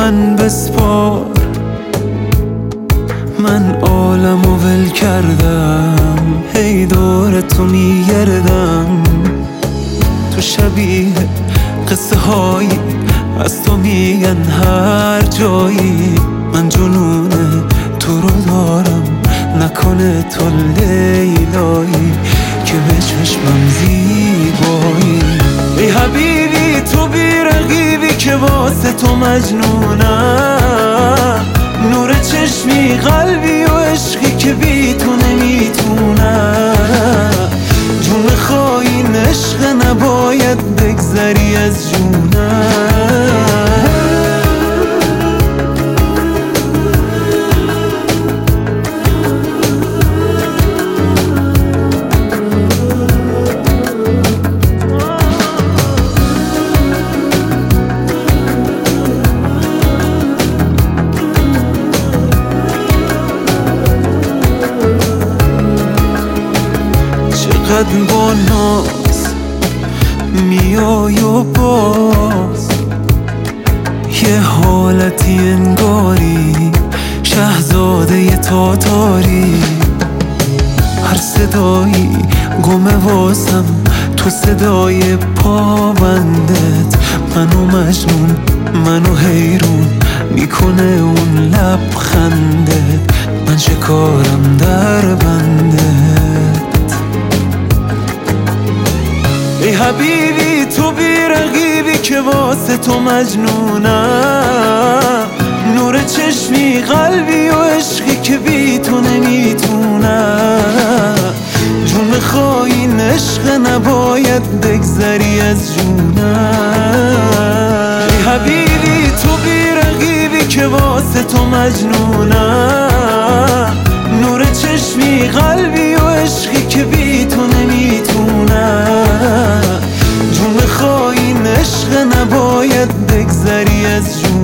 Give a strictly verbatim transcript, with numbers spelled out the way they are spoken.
من بسپار. من عالمو ول کردم، هی دور تو میگردم. تو شبیه قصه هایی از تو میگن هر جایی. من جنون تو رو دارم، نکنه تو لیلایی که به چشمم زیبایی. ای حبیبی تو بی رقیبی که واسه تو مجنونم. نور چشمی قلبی و عشقی که بی تو نمیتونم. جون خواهی عشق نباید بگذری از جونم. چقدر با ناز میای و باز یه حالتی انگاری شهزاده تاتاری. هر صدایی گمه واسم تو صدای پابندت. منو مجنون منو حیرون میکنه اون لبخندت. من شکارم در بندت. ای حبیبی تو بی رقیبی که واسه تو مجنونم. نور چشمی قلبی و عشقی که بی تو نمیتونم. جون خواهی عشق نباید بگذری از جونم. ای حبیبی تو بی رقیبی که واسه تو مجنونم. نور چشمی قلبی و عشقی که بی تو نمیتونم. جون خواهی عشق نباید بگذری از جون.